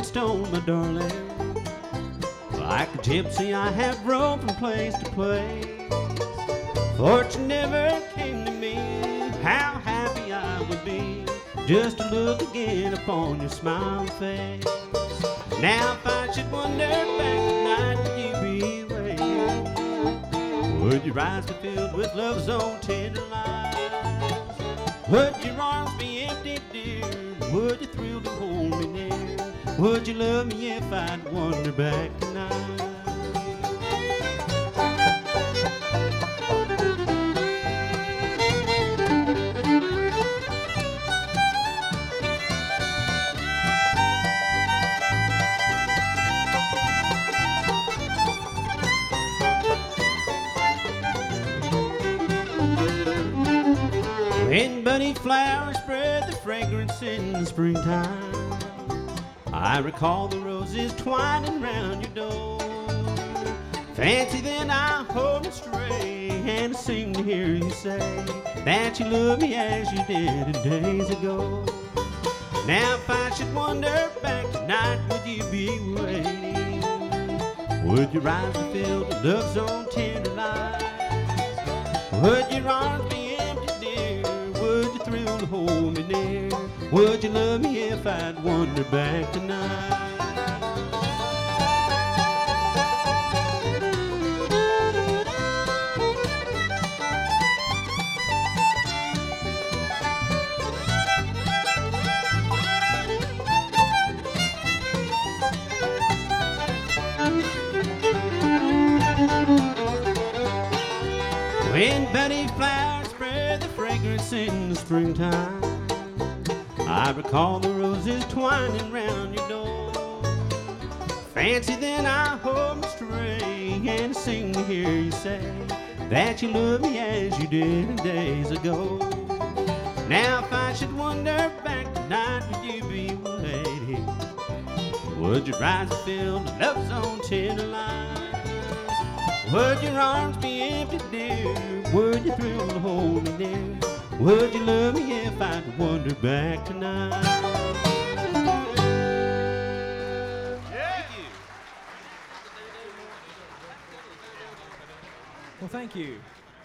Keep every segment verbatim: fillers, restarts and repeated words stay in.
stone, my darling. Like a gypsy, I have roamed from place to place. Fortune never came to me. How happy I would be just to look again upon your smiling face. Now if I should wander back tonight, would you be waiting? Would your eyes be filled with love's own tender lies? Would your arms be empty, dear? Would you thrill to hold me near? Would you love me if I'd wander back tonight? When bunny flowers spread the fragrance in the springtime, I recall the roses twining round your door. Fancy then I hold it straight and I seem to hear you say that you love me as you did days ago. Now if I should wander back tonight, would you be waiting? Would your eyes be filled with love's own tender lies? Would your arms be empty, dear? Would you thrill to hold me near? Would you love me if I'd wander back tonight? When bunny flowers spread the fragrance in the springtime, I recall the roses twining round your door. Fancy then I hold my string and sing to hear you say that you love me as you did days ago. Now if I should wander back tonight, would you be waiting? Would your eyes be filled with love's own tender lies? Would your arms be empty, dear? Would you thrill to hold me near? Would you love me if I'd wander back tonight? Yeah. Well, thank you.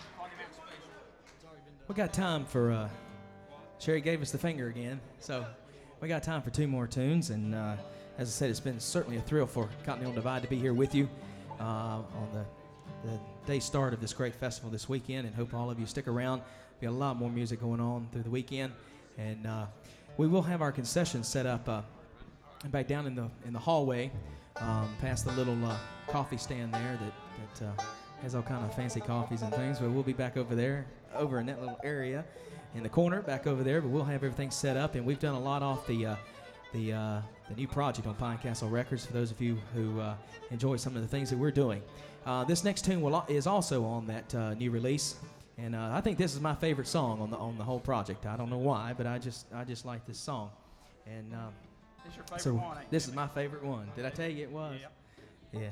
We got time for, uh, Sherry gave us the finger again, so we got time for two more tunes, and uh, as I said, it's been certainly a thrill for Continental Divide to be here with you uh, on the the day start of this great festival this weekend, and hope all of you stick around. Be a lot more music going on through the weekend, and uh, we will have our concessions set up uh, back down in the in the hallway, um, past the little uh, coffee stand there that that uh, has all kind of fancy coffees and things. But we'll be back over there, over in that little area in the corner, back over there. But we'll have everything set up, and we've done a lot off the. Uh, The, uh, the new project on Pine Castle Records for those of you who uh, enjoy some of the things that we're doing. Uh, this next tune will, is also on that uh, new release, and uh, I think this is my favorite song on the on the whole project. I don't know why, but I just I just like this song, and um, It's your favorite so one, ain't this it? is my favorite one. Did I tell you it was? Yep.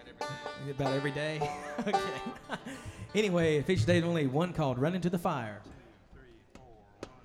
Yeah. About every day. Okay. Anyway, it features Dave only one called "Running to the Fire."